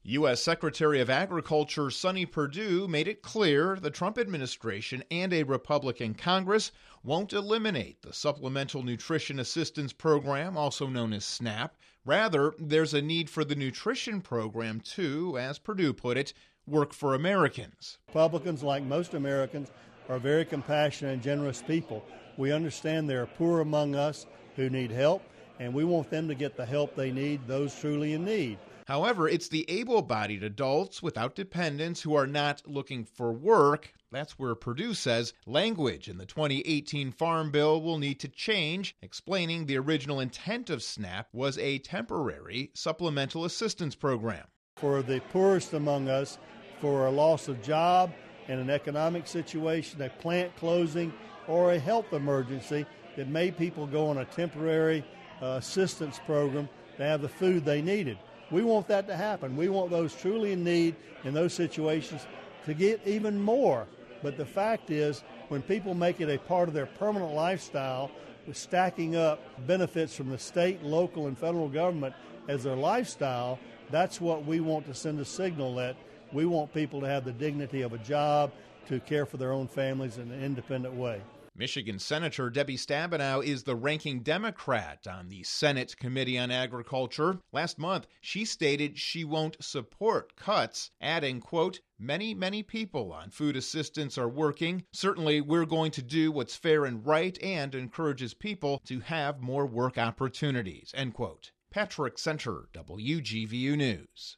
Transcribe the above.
U.S. Secretary of Agriculture Sonny Perdue made it clear the Trump administration and a Republican Congress won't eliminate the Supplemental Nutrition Assistance Program, also known as SNAP. Rather, there's a need for the nutrition program to, as Perdue put it, work for Americans. Republicans, like most Americans, are very compassionate and generous people. We understand there are poor among us who need help, and we want them to get the help they need, those truly in need. However, it's the able-bodied adults without dependents who are not looking for work. That's where Perdue says language in the 2018 Farm Bill will need to change, explaining the original intent of SNAP was a temporary supplemental assistance program. For the poorest among us, for a loss of job in an economic situation, a plant closing, or a health emergency that made people go on a temporary assistance program to have the food they needed. We want that to happen. We want those truly in need in those situations to get even more. But the fact is, when people make it a part of their permanent lifestyle, with stacking up benefits from the state, local, and federal government as their lifestyle, that's what we want to send a signal that we want people to have the dignity of a job, to care for their own families in an independent way. Michigan Senator Debbie Stabenow is the ranking Democrat on the Senate Committee on Agriculture. Last month, she stated she won't support cuts, adding, quote, many people on food assistance are working. Certainly, we're going to do what's fair and right and encourages people to have more work opportunities, end quote. Patrick Center, WGVU News.